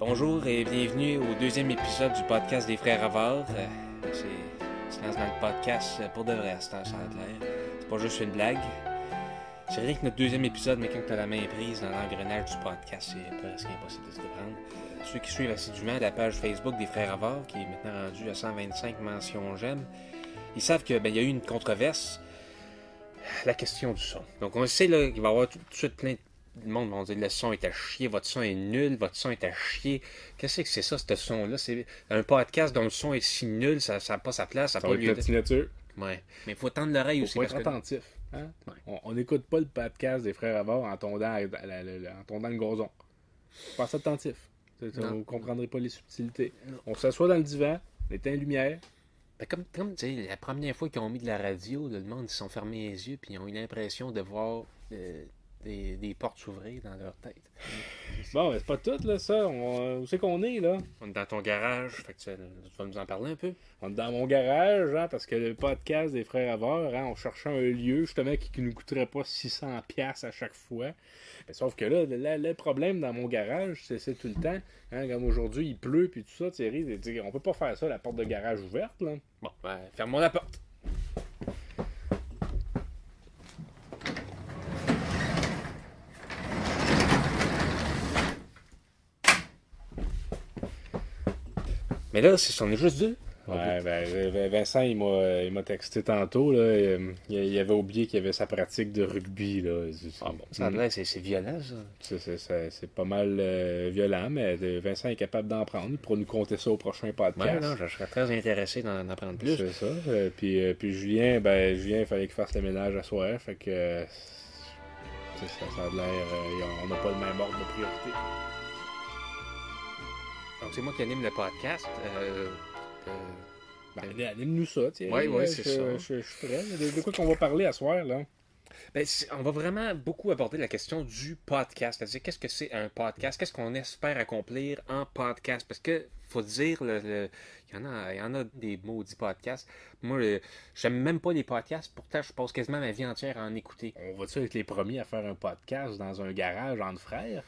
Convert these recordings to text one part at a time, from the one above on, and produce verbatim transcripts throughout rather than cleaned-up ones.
Bonjour et bienvenue au deuxième épisode du podcast des Frères Avars. Euh, c'est, tu lances dans le podcast pour de vrai à cette heure, ça a l'air. C'est pas juste une blague. C'est vrai que notre deuxième épisode, mais quand tu as la main prise dans l'engrenage du podcast, c'est presque impossible de se déprendre. Euh, ceux qui suivent assidûment la page Facebook des Frères Avars, qui est maintenant rendue à cent vingt-cinq mentions j'aime, ils savent qu'il ben, y a eu une controverse. La question du son. Donc on sait là, qu'il va y avoir tout, tout de suite plein de monde va dire le son est à chier, votre son est nul, votre son est à chier. Qu'est-ce que c'est ça, ce son-là? C'est un podcast dont le son est si nul, ça n'a pas sa place. Ça n'a pas lieu de signature. Ouais. Mais il faut tendre l'oreille faut aussi. Faut être parce attentif. Hein? Ouais. On n'écoute pas le podcast des Frères Avars en tondant, en tondant le gazon. Faut être attentif. Vous ne comprendrez pas les subtilités. Non. On s'assoit dans le divan, on éteint la lumière. Ben comme comme tu sais, la première fois qu'ils ont mis de la radio, là, le monde, ils se sont fermés les yeux puis ils ont eu l'impression de voir euh, des, des portes s'ouvrir dans leur tête. Bon, ben, c'est pas tout, là, ça. On, où c'est qu'on est, là? On est dans ton garage, fait que tu, tu vas nous en parler un peu? On est dans mon garage, hein, parce que le podcast des Frères Avars, hein, on cherchait un lieu, justement, qui ne nous coûterait pas six cents dollars à chaque fois. Mais sauf que là, le, le problème dans mon garage, c'est, c'est tout le temps, hein, comme aujourd'hui, il pleut, puis tout ça, Thierry, on peut pas faire ça, la porte de garage ouverte, là. Bon, ben, ferme-moi la porte. Mais là, c'est, on est juste deux. Ouais, ben, Vincent, il m'a, il m'a texté tantôt, là, il avait oublié qu'il y avait sa pratique de rugby, là. Ah bon, ça a l'air, c'est, c'est violent, ça. C'est, c'est, c'est, c'est pas mal euh, violent, mais Vincent est capable d'en prendre pour nous compter ça au prochain podcast. Ouais, non, je serais très intéressé d'en, d'en prendre plus. C'est ça. Euh, puis, euh, puis Julien, ben, Julien, il fallait qu'il fasse le ménage à soir, fait que euh, ça, ça a l'air, euh, on n'a pas le même ordre de priorité. Donc, c'est moi qui anime le podcast. Euh, euh, ben, anime-nous ça, tiens. Oui, oui, c'est je, ça. Je, je, je suis prêt. De, de quoi qu'on va parler à soir, là? Ben, on va vraiment beaucoup aborder la question du podcast. C'est-à-dire, qu'est-ce que c'est un podcast? Qu'est-ce qu'on espère accomplir en podcast? Parce que, faut dire, le, le, il, y en a, il y en a des maudits podcasts. Moi, le, j'aime même pas les podcasts. Pourtant, je passe quasiment ma vie entière à en écouter. On va-tu être les premiers à faire un podcast dans un garage entre frères?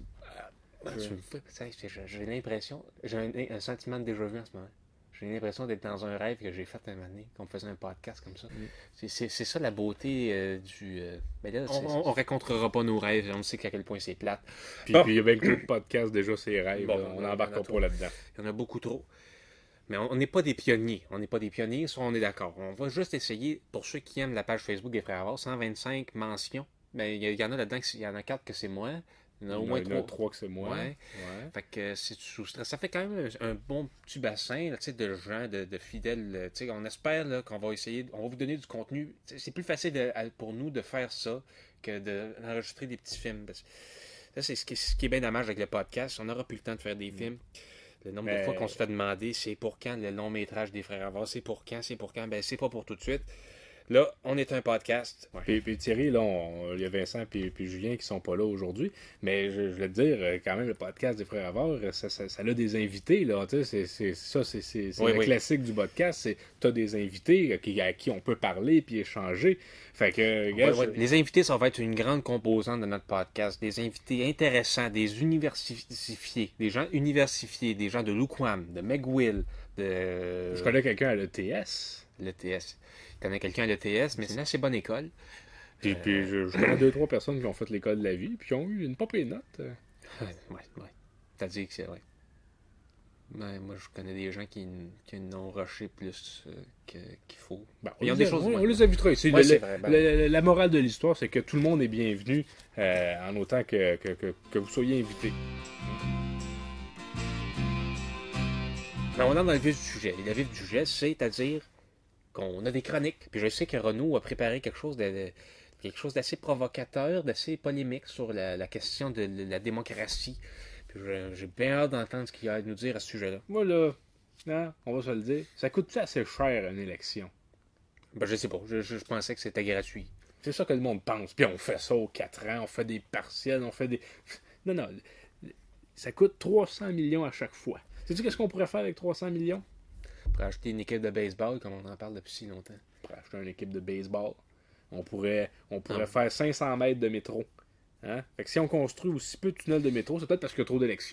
Ben, tu me fais, j'ai, j'ai l'impression, j'ai un, un sentiment de déjà-vu en ce moment. J'ai l'impression d'être dans un rêve que j'ai fait un moment donné, qu'on me faisait un podcast comme ça. Mm. C'est, c'est, c'est ça la beauté euh, du... Euh... Ben là, on, on, on racontera pas nos rêves, on sait à quel point c'est plate. Puis il oh! y a bien que le podcast déjà, c'est rêves. Bon, on n'embarque pas là-dedans. Il y en a beaucoup trop. Mais on n'est pas des pionniers. On n'est pas des pionniers, ça on est d'accord. On va juste essayer, pour ceux qui aiment la page Facebook des Frères Avars, cent vingt-cinq mentions. Ben, il y, y en a là-dedans, il y en a quatre que c'est moi. Il y en a au moins trois. trois que c'est moi. Ouais. ouais. Fait que c'est sous stress. Ça fait quand même un, un bon petit bassin là, de gens, de, de fidèles. T'sais, on espère là, qu'on va essayer, on va vous donner du contenu. T'sais, c'est plus facile de, pour nous de faire ça que d'enregistrer des petits films. Parce que ça, c'est ce qui, ce qui est bien dommage avec le podcast. On n'aura plus le temps de faire des films. Le nombre Mais... de fois qu'on se fait demander c'est pour quand le long métrage des Frères Avars, c'est pour quand, c'est pour quand, ben c'est pas pour tout de suite. Là, on est un podcast. Ouais. Puis, puis Thierry, là, il y a Vincent et Julien qui sont pas là aujourd'hui. Mais je, je voulais te dire, quand même, le podcast des Frères Avars, ça, ça, ça a des invités. Là, c'est, c'est, ça, c'est, c'est, c'est oui, le oui. classique du podcast. C'est tu as des invités qui, à qui on peut parler puis échanger. Fait que, gars, ouais, ouais. Les invités, ça va être une grande composante de notre podcast. Des invités intéressants, des universifiés, des gens universifiés, des gens de l'U Q A M, de McGill, de... Je connais quelqu'un à l'E T S. L'E T S. Je connais quelqu'un à l'E T S, mais c'est une assez bonne école. Puis, euh... puis je, je connais deux, trois personnes qui ont fait l'école de la vie, puis qui ont eu une pas pire note. Ouais, ouais, ouais. T'as dit que c'est vrai. Ben, moi, je connais des gens qui, qui n'ont rushé plus euh, que, qu'il faut. Ben, on, les, des choses, on, on les invitera ici. Ouais, le, c'est vrai, ben... le, le, la morale de l'histoire, c'est que tout le monde est bienvenu, euh, en autant que, que, que, que vous soyez invités. Ben, on entre dans le vif du sujet. Et le vif du sujet, c'est-à-dire qu'on a des chroniques. Puis je sais que Renaud a préparé quelque chose de, de quelque chose d'assez provocateur, d'assez polémique sur la, la question de, de la démocratie. Puis je, j'ai bien hâte d'entendre ce qu'il y a à nous dire à ce sujet-là. Moi, là, hein, on va se le dire, ça coûte-tu assez cher une élection? Ben, je sais pas. Je, je, je pensais que c'était gratuit. C'est ça que le monde pense. Puis on fait ça aux quatre ans, on fait des partiels, on fait des... Non, non, ça coûte trois cents millions à chaque fois. Sais-tu qu'est-ce qu'on pourrait faire avec trois cents millions? Pour acheter une équipe de baseball, comme on en parle depuis si longtemps. Pour acheter une équipe de baseball. On pourrait, on pourrait faire cinq cents mètres de métro. Hein? Fait que si on construit aussi peu de tunnels de métro, c'est peut-être parce qu'il y a trop d'élections.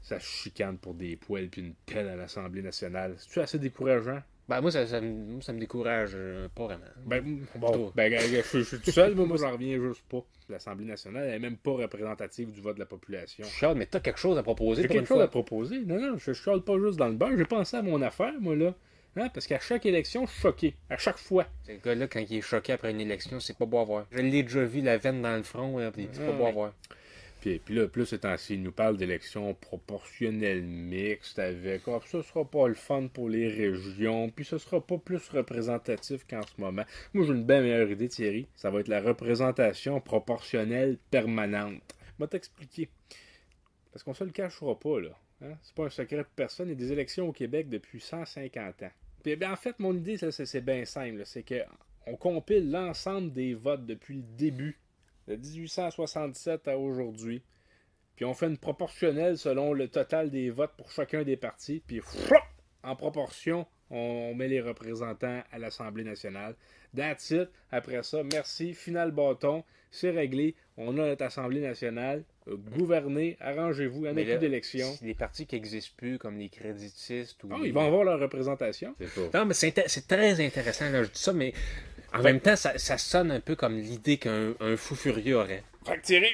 ça se chicane pour des poêles puis une pelle à l'Assemblée nationale. C'est-tu assez décourageant? Ben, moi, ça, ça, me- moi, ça me décourage euh, pas vraiment. Ben, bon, Toi. ben, je, je- je suis tout seul, moi, moi j'en reviens juste pas. L'Assemblée nationale, elle est même pas représentative du vote de la population. Charles, mais t'as quelque chose à proposer J'ai pour une quelque chose fois. à proposer. Non, non, je chiale pas juste dans le beurre. J'ai pensé à mon affaire, moi, là. Hein, parce qu'à chaque élection, je suis choqué. À chaque fois. Ce gars-là, quand il est choqué après une élection, c'est pas beau à voir. Je l'ai déjà vu, la veine dans le front, là, puis c'est pas Ah, beau à ouais. voir. Puis, puis là, plus c'est ainsi, il nous parle d'élections proportionnelles mixtes avec. Ah, ça sera pas le fun pour les régions, puis ce sera pas plus représentatif qu'en ce moment. Moi, j'ai une bien meilleure idée, Thierry. Ça va être la représentation proportionnelle permanente. Je vais t'expliquer. Parce qu'on se le cachera pas, là. Hein? C'est pas un secret de personne. Il y a des élections au Québec depuis cent cinquante ans. Puis, ben, en fait, mon idée, ça, c'est, c'est bien simple. là. C'est qu'on compile l'ensemble des votes depuis le début, de dix-huit cent soixante-sept à aujourd'hui. Puis on fait une proportionnelle selon le total des votes pour chacun des partis. Puis froup, en proportion, on met les représentants à l'Assemblée nationale. That's it. Après ça, merci. Final bâton. C'est réglé. On a notre Assemblée nationale. Euh, Gouvernez. Arrangez-vous. Il n'y en a Mais plus là, d'élections. c'est des partis qui n'existent plus, comme les créditistes ou. Ah, les- ils vont avoir leur représentation. C'est pas. Non, mais c'est, inté- c'est très intéressant, là, je dis ça, mais en même temps, ça, ça sonne un peu comme l'idée qu'un un fou furieux aurait. Fait que Thierry,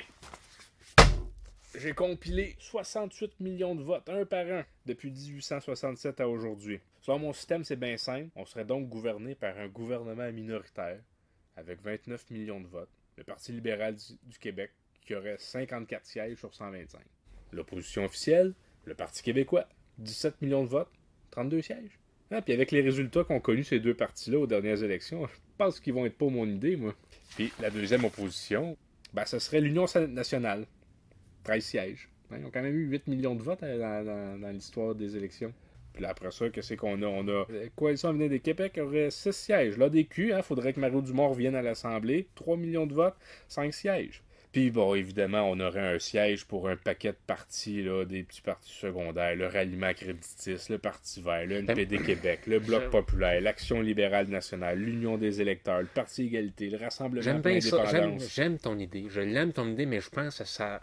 j'ai compilé soixante-huit millions de votes, un par un, depuis dix-huit cent soixante-sept à aujourd'hui. Selon mon système, c'est bien simple. On serait donc gouverné par un gouvernement minoritaire avec vingt-neuf millions de votes. Le Parti libéral du, du Québec qui aurait cinquante-quatre sièges sur cent vingt-cinq. L'opposition officielle, le Parti québécois, dix-sept millions de votes, trente-deux sièges. Ah, puis avec les résultats qu'ont connus ces deux partis-là aux dernières élections, je pense qu'ils vont être pas mon idée, moi. Puis la deuxième opposition, ben, ce serait l'Union nationale. treize sièges. Hein, ils ont quand même eu huit millions de votes hein, dans, dans- dans l'histoire des élections. Puis là, après ça, qu'est-ce qu'on a? On a la Coalition Avenir des Québec aurait six sièges. L'A D Q, il hein, faudrait que Mario Dumont revienne à l'Assemblée. trois millions de votes, cinq sièges. Puis bon, évidemment, on aurait un siège pour un paquet de partis, là, des petits partis secondaires, le Ralliement créditiste, le Parti vert, le N P D Québec, le Bloc Je- populaire, l'Action libérale nationale, l'Union des électeurs, le Parti égalité, le Rassemblement J'aime pour bien ça, j'aime, l'indépendance. j'aime ton idée. Je l'aime ton idée, mais je pense que ça.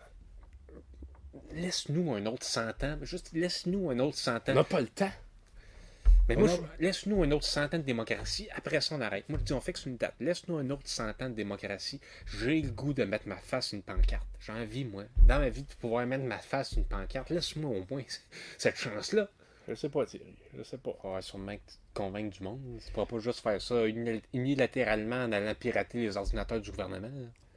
Laisse-nous un autre cent ans. Juste laisse-nous un autre cent On ans. n'a pas le temps. Mais on moi, a- je- laisse-nous un autre cent ans de démocratie. Après ça, on arrête. Moi, je dis, on fixe une date. Laisse-nous un autre cent ans de démocratie. J'ai le goût de mettre ma face sur une pancarte. J'ai envie, moi, dans ma vie, de pouvoir mettre ma face sur une pancarte. Laisse-moi au moins cette chance-là. Je sais pas, Thierry. Je sais pas. On va sûrement que tu te convaincre du monde. Tu pourras pas juste faire ça uni- unilatéralement en allant pirater les ordinateurs du gouvernement.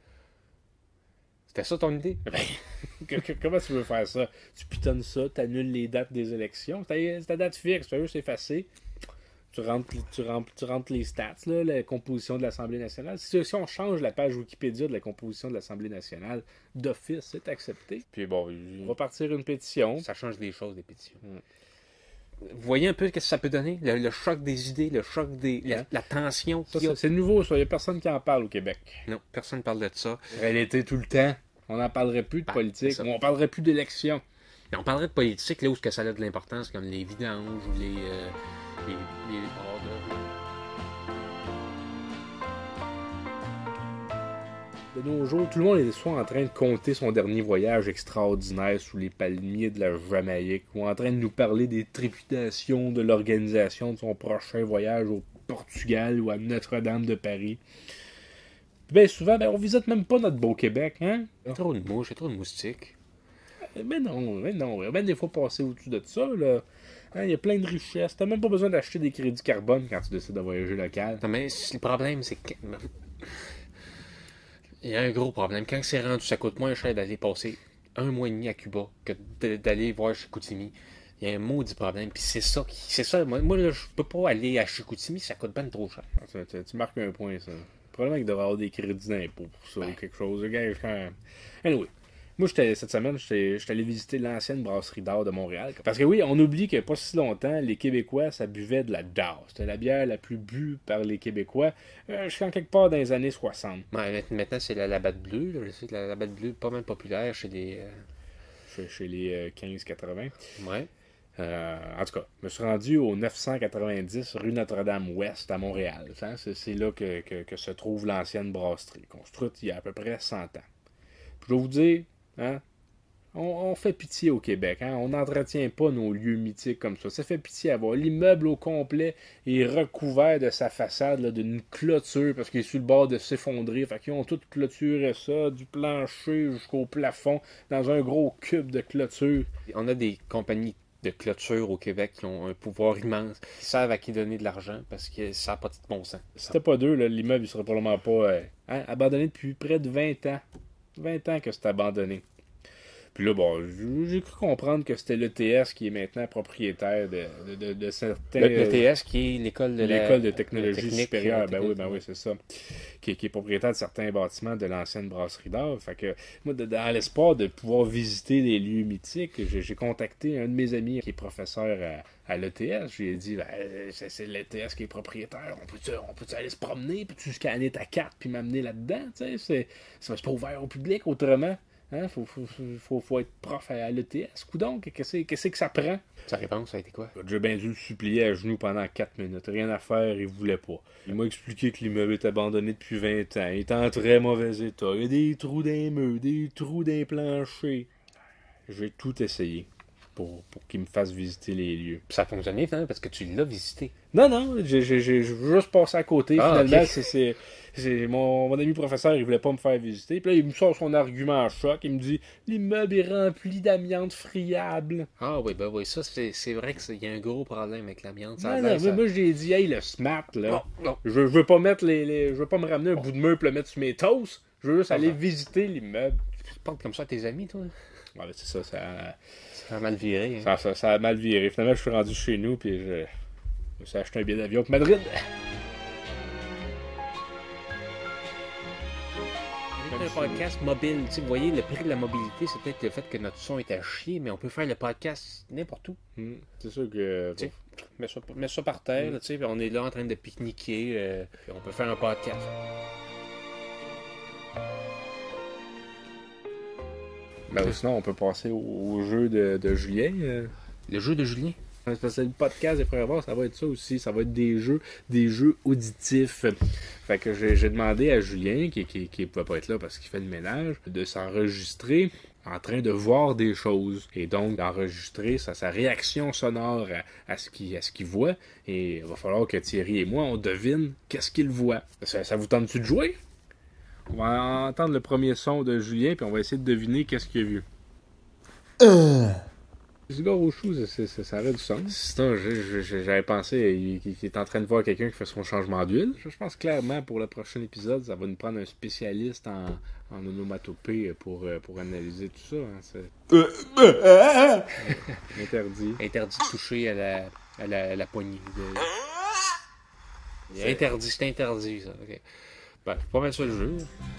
C'était ça ton idée? Que- que- Comment tu veux faire ça? Tu pitonnes ça, tu annules les dates des élections. C'est ta date fixe, tu veux juste effacer. Tu rentres, tu, rentres, tu rentres les stats, là, la composition de l'Assemblée nationale. Si, si on change la page Wikipédia de la composition de l'Assemblée nationale, d'office, c'est accepté. Puis bon, on va partir une pétition. Ça change des choses, des pétitions. Mm. Vous voyez un peu ce que ça peut donner? Le, le choc des idées, le choc des. La, Hein? la tension Ça, qu'il y a. c'est c'est nouveau, ça. Il n'y a personne qui en parle au Québec. Non, personne ne parle de ça. Elle était tout le temps. On n'en parlerait plus de Ben, politique. c'est ça. Ou on parlerait plus d'élections. Mais on parlerait de politique là où ce que ça a de l'importance, comme les vidanges ou les. euh, les, les oh, de- De nos jours, tout le monde est soit en train de compter son dernier voyage extraordinaire sous les palmiers de la Jamaïque, ou en train de nous parler des trépidations de l'organisation de son prochain voyage au Portugal ou à Notre-Dame de Paris. Puis bien souvent, ben, on visite même pas notre beau Québec, hein? Il y a trop de mouches, il y a trop de moustiques. Mais non, mais non, ben des fois passer au-dessus de ça, là. Hein, il y a plein de richesses. T'as même pas besoin d'acheter des crédits carbone quand tu décides de voyager local. Non, mais le problème, c'est que. Il y a un gros problème. Quand c'est rendu, ça coûte moins cher d'aller passer un mois et demi à Cuba que de- d'aller voir Chicoutimi. Il y a un maudit problème. Puis c'est ça qui. C'est ça. Moi, moi là, je peux pas aller à Chicoutimi, ça coûte ben trop cher. Tu, tu- tu marques un point, ça. Le problème, c'est qu'il devrait avoir des crédits d'impôt pour ça Ben. ou quelque chose. Le gars, je- quand... Anyway. Moi, j'étais, cette semaine, j'étais j'étais allé visiter l'ancienne brasserie d'or de Montréal. Parce que oui, on oublie que pas si longtemps, les Québécois, ça buvait de la d'or. C'était la bière la plus bue par les Québécois. Euh, jusqu'en quelque part dans les années soixante. Ouais, maintenant, c'est la labatte bleue. Là. Je sais que la labatte bleue est pas mal populaire chez les. euh, Chez, chez les euh, quinze quatre-vingts. Ouais. Euh, en tout cas, je me suis rendu au neuf cent quatre-vingt-dix rue Notre-Dame-Ouest à Montréal. Hein, C'est, c'est là que, que- que se trouve l'ancienne brasserie, construite il y a à peu près cent ans. Puis je dois vous dire, hein, on, on fait pitié au Québec. Hein? On n'entretient pas nos lieux mythiques comme ça. Ça fait pitié à voir. L'immeuble au complet est recouvert de sa façade là, d'une clôture parce qu'il est sur le bord de s'effondrer. Fait qu'ils ont tout clôturé ça, du plancher jusqu'au plafond, dans un gros cube de clôture. On a des compagnies de clôture au Québec qui ont un pouvoir immense. Ils savent à qui donner de l'argent parce que ça n'a pas de bon sens. Si c'était pas d'eux, là, l'immeuble ne serait probablement pas euh, hein, abandonné depuis près de vingt ans. vingt ans que c'est abandonné. Puis là, bon, j'ai cru comprendre que c'était l'E T S qui est maintenant propriétaire de, de, de, de certains... L'E T S qui est l'école de la... L'école de technologie technique, supérieure, ben technique, oui, ben oui, c'est ça. Qui, qui est propriétaire de certains bâtiments de l'ancienne brasserie d'or. Fait que, moi, de, dans l'espoir de pouvoir visiter les lieux mythiques, j'ai, j'ai contacté un de mes amis qui est professeur à, à l'E T S. Je lui ai dit, ben, c'est, c'est l'E T S qui est propriétaire. On peut-tu on peut aller se promener, puis tu scanner ta carte, puis m'amener là-dedans, tu sais, c'est, c'est pas ouvert au public autrement. Hein? Faut, faut, faut, faut être prof à l'E T S. Coudonc, qu'est-ce, qu'est-ce que ça prend? Sa réponse, ça a été quoi? J'ai bien dû le supplier à genoux pendant quatre minutes. Rien à faire, il voulait pas. Il m'a expliqué que l'immeuble est abandonné depuis vingt ans. Il est en très mauvais état. Il y a des trous dans les murs, des trous dans les planchers. J'ai tout essayé pour, pour qu'il me fasse visiter les lieux. Ça a fonctionné, finalement, parce que tu l'as visité. Non, non, j'ai, j'ai, j'ai juste passé à côté. Ah, finalement, okay. c'est... c'est... C'est mon, mon ami professeur, il voulait pas me faire visiter. Puis là, il me sort son argument en choc. Il me dit l'immeuble est rempli d'amiante friable. Ah oui, ben oui, ça, c'est, c'est vrai qu'il y a un gros problème avec l'amiante. Non, non, ça... moi, j'ai dit, hey, le smart, là. Non, non. Je, je veux pas mettre les, les. Je veux pas me ramener un bout de mur pour le mettre sur mes toasts. Je veux juste aller visiter l'immeuble. Tu parles comme ça à tes amis, toi? Ouais, ben, c'est ça, ça. Ça a mal viré. Hein? Ça, ça, ça a mal viré. Finalement, je suis rendu chez nous, puis je. Je me suis acheté un billet d'avion pour Madrid. Un podcast mobile, tu sais, vous voyez, le prix de la mobilité, c'est peut-être le fait que notre son est à chier, mais on peut faire le podcast n'importe où. Mmh, c'est sûr que... Tu sais, mets ça, mets ça par terre, mmh. tu sais, on est là en train de pique-niquer, euh, on peut faire un podcast. Ben, sinon, on peut passer au, au jeu de, de Julien. Euh... Le jeu de Julien? Parce que le podcast des Frères Ravards, ça va être ça aussi. Ça va être des jeux, des jeux auditifs. Fait que j'ai, j'ai demandé à Julien, qui qui, qui pouvait pas être là parce qu'il fait le ménage, de s'enregistrer en train de voir des choses. Et donc d'enregistrer sa, sa réaction sonore à, à, ce qu'il, à ce qu'il voit. Et il va falloir que Thierry et moi, on devine qu'est-ce qu'il voit. Ça, ça vous tente-tu de jouer? On va entendre le premier son de Julien, puis on va essayer de deviner qu'est-ce qu'il a vu. Euh... Le gars au chou, ça, ça, ça aurait du sens. Sinon, j'avais pensé qu'il est en train de voir quelqu'un qui fait son changement d'huile. Je pense clairement pour le prochain épisode, ça va nous prendre un spécialiste en, en onomatopée pour, pour analyser tout ça. Hein. C'est... Euh, interdit. Interdit de toucher à la, à la, à la poignée. De... C'est... Interdit, c'est interdit ça. Okay. Ben, c'est pas mal ça le jeu.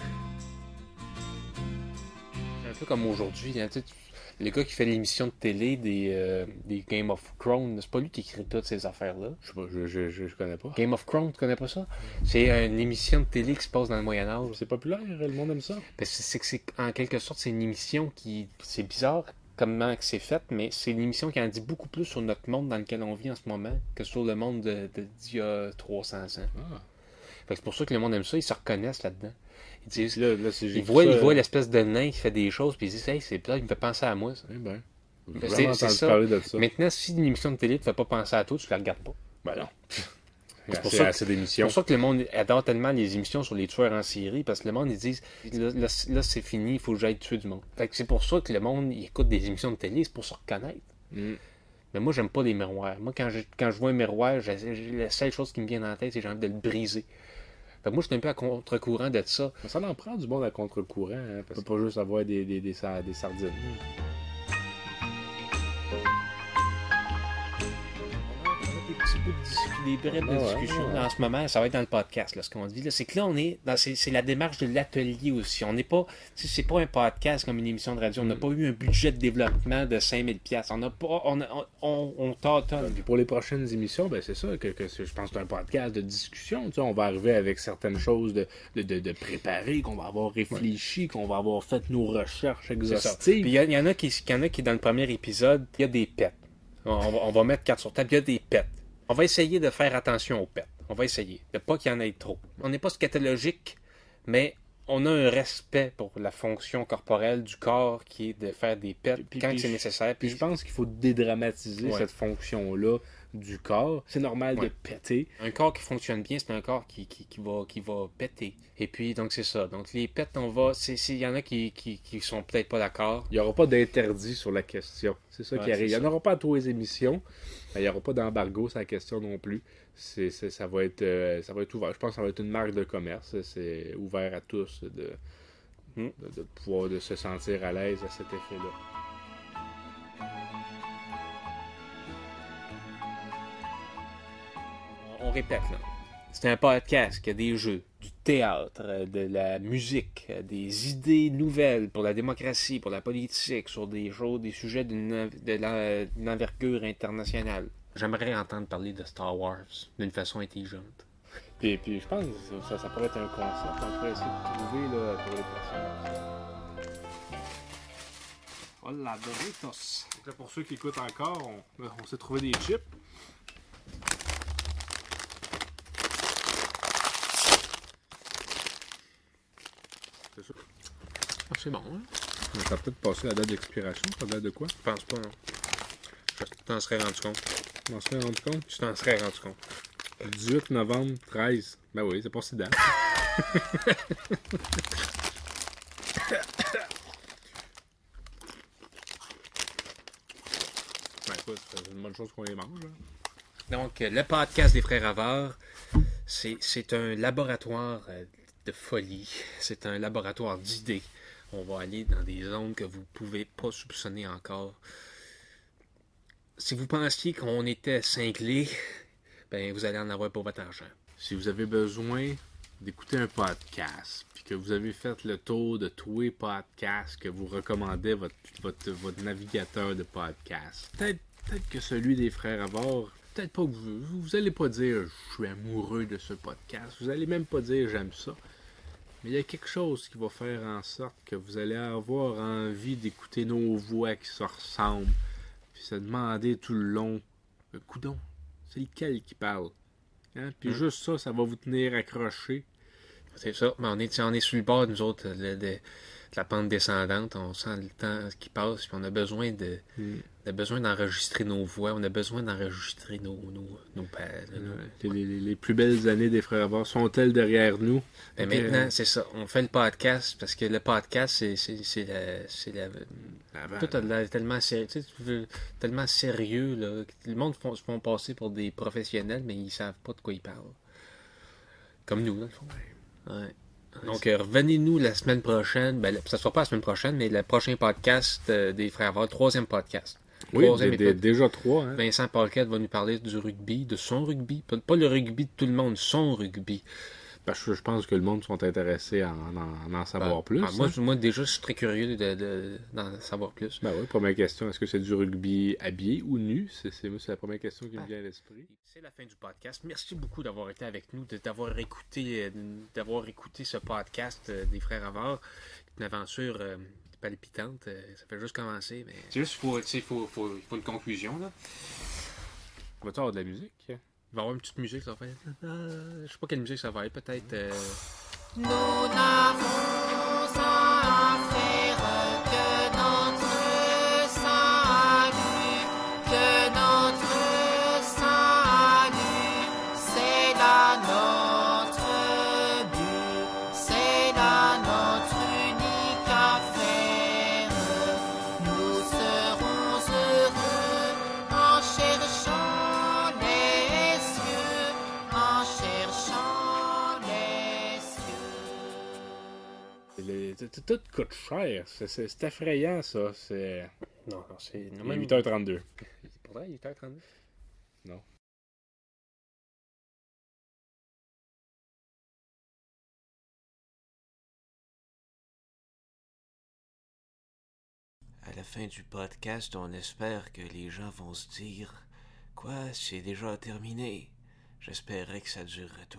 C'est un peu comme aujourd'hui. Hein, tu sais, le gars qui fait l'émission de télé des, euh, des Game of Thrones, c'est pas lui qui écrit toutes ces affaires-là. Je sais pas, je, je, je, je connais pas. Game of Thrones, tu connais pas ça? C'est une émission de télé qui se passe dans le Moyen-Âge. C'est populaire, le monde aime ça. Ben, c'est, c'est que c'est, en quelque sorte, c'est une émission qui... C'est bizarre comment que c'est fait, mais c'est une émission qui en dit beaucoup plus sur notre monde dans lequel on vit en ce moment que sur le monde de, de, d'il y a trois cents ans. Ah. Fait que c'est pour ça que le monde aime ça, ils se reconnaissent là-dedans. Ils disent, là, là, c'est ils, voient, ça, ils voient l'espèce de nain qui fait des choses, puis ils disent, hey, c'est plat, il me fait penser à moi, ça. Eh ben, c'est, c'est ça. Parler de ça. Maintenant, si une émission de télé ne te fait pas penser à toi, tu la regardes pas. Ben non. C'est pour, ça que, c'est pour ça que le monde adore tellement les émissions sur les tueurs en série, parce que le monde, ils disent, là, là, là c'est fini, il faut que j'aille tuer du monde. Fait que c'est pour ça que le monde, il écoute des émissions de télé, c'est pour se reconnaître. Mm. Mais moi, j'aime pas les miroirs. Moi, quand je, quand je vois un miroir, j'ai, j'ai, la seule chose qui me vient dans la tête, c'est que j'ai envie de le briser. Fait que moi, je suis un peu à contre-courant de ça. Mais ça en prend du monde à contre-courant, hein, parce qu'on peut pas juste avoir des, des, des, des, des sardines. Mm. Des brèves de ah discussion. ouais, ouais. En ce moment, ça va être dans le podcast, là, ce qu'on dit. Là, c'est que là, on est dans c'est, c'est la démarche de l'atelier aussi. On n'est pas. C'est pas un podcast comme une émission de radio. On n'a mm. pas eu un budget de développement de cinq mille dollars. On n'a pas. On, on, on, on tâtonne. Puis pour les prochaines émissions, ben c'est ça, que, que c'est, je pense que c'est un podcast de discussion. Tu sais, on va arriver avec certaines choses de, de, de, de préparées, qu'on va avoir réfléchi, ouais. qu'on va avoir fait nos recherches exhaustives. Puis il y, y en a qui, y en a qui, dans le premier épisode, il y a des pets. On, on, va, on va mettre carte sur table, il y a des pets. On va essayer de faire attention aux pets. On va essayer. De pas qu'il y en ait trop. On n'est pas scatologique, mais on a un respect pour la fonction corporelle du corps qui est de faire des pets puis, quand puis c'est je, nécessaire. Puis je pense qu'il faut dédramatiser ouais. cette fonction-là du corps. C'est normal ouais. de péter. Un corps qui fonctionne bien, c'est un corps qui, qui, qui, va, qui va péter. Et puis, donc, c'est ça. Donc, les pets, on va... Il y en a qui, qui, qui sont peut-être pas d'accord. Il n'y aura pas d'interdit sur la question. C'est ça ouais, qui arrive. Il n'y en aura pas à tous les émissions. Il n'y aura pas d'embargo sur la question non plus. C'est, c'est, ça, va être, euh, ça va être ouvert. Je pense que ça va être une marque de commerce. C'est ouvert à tous de, mm. de, de pouvoir de se sentir à l'aise à cet effet-là. On répète, là. C'est un podcast qui a des jeux, du théâtre, de la musique, des idées nouvelles pour la démocratie, pour la politique, sur des choses, des sujets d'une, de la, d'une envergure internationale. J'aimerais entendre parler de Star Wars d'une façon intelligente. Puis, puis je pense que ça, ça pourrait être un concept. On pourrait essayer de trouver là, pour les personnes. Hola, Doritos! Donc là, pour ceux qui écoutent encore, on, on s'est trouvé des chips. C'est ça. Ah, c'est bon, hein? Ça va peut-être passer la date d'expiration. Ça date de quoi? Je pense pas, non. Je t'en serais rendu compte. Tu t'en serais rendu compte? Tu t'en serais rendu compte. dix-huit novembre treize. Ben oui, c'est pas si date. Ben écoute, c'est une bonne chose qu'on les mange. Hein. Donc, le podcast des Frères Havard, c'est, c'est un laboratoire de folie. C'est un laboratoire d'idées. On va aller dans des zones que vous ne pouvez pas soupçonner encore. Si vous pensiez qu'on était cinglés, ben vous allez en avoir pour votre argent. Si vous avez besoin d'écouter un podcast, puis que vous avez fait le tour de tous les podcasts que vous recommandez votre, votre, votre navigateur de podcast, peut-être, peut-être que celui des Frères Havard, peut-être pas que vous, vous allez pas dire je suis amoureux de ce podcast, vous allez même pas dire j'aime ça. Mais il y a quelque chose qui va faire en sorte que vous allez avoir envie d'écouter nos voix qui se ressemblent. Puis se demander tout le long, euh, coudon, c'est lequel qui parle? Hein? Puis mm. juste ça, ça va vous tenir accroché. C'est ça, mais on est, on est sur le bord, nous autres, de, de, de la pente descendante. On sent le temps qui passe, puis on a besoin de, mm. on a besoin d'enregistrer nos voix, on a besoin d'enregistrer nos, nos, nos pères. Nos... Les, les, les plus belles années des Frères Havard sont-elles derrière nous? Mais okay. Maintenant, c'est ça. On fait le podcast parce que le podcast, c'est, c'est, c'est la. C'est la Avant, tout a l'air tellement sérieux. Tu sais, tu veux, tellement sérieux, là. Le monde font, se font passer pour des professionnels, mais ils savent pas de quoi ils parlent. Comme nous, dans le fond. Ouais. Donc, euh, revenez-nous la semaine prochaine. Ben, ça ne sera pas la semaine prochaine, mais le prochain podcast euh, des Frères Havard, troisième podcast. Oui, d- d- déjà trois. Hein. Vincent Paquette va nous parler du rugby, de son rugby. Pas le rugby de tout le monde, son rugby. Ben, je, je pense que le monde sont intéressés à en, en, en savoir ben, plus. Ben, moi, hein. moi, déjà, je suis très curieux de, de, d'en savoir plus. Ben oui, première question, est-ce que c'est du rugby habillé ou nu? C'est, c'est, c'est la première question qui ben, me vient à l'esprit. C'est la fin du podcast. Merci beaucoup d'avoir été avec nous, de, d'avoir, écouté, d'avoir écouté ce podcast des Frères Havard. Une aventure euh, palpitante. Ça fait juste commencer. Mais... C'est juste qu'il faut, faut, faut, faut une conclusion. Là. Va-tu avoir de la musique? Il va y avoir une petite musique, ça va faire. Euh, je sais pas quelle musique ça va être, peut-être. Euh... Nous n'avons à faire que notre salut, que notre salut, c'est là notre but, c'est là notre unique affaire. Nous serons heureux en cherchant. Tout coûte cher. C'est, c'est, c'est effrayant, ça. C'est... Non, non, c'est... Il est huit heures trente-deux. Pour vrai, huit heures trente-deux? Non. À la fin du podcast, on espère que les gens vont se dire « Quoi, c'est déjà terminé? J'espérais que ça durerait toujours. »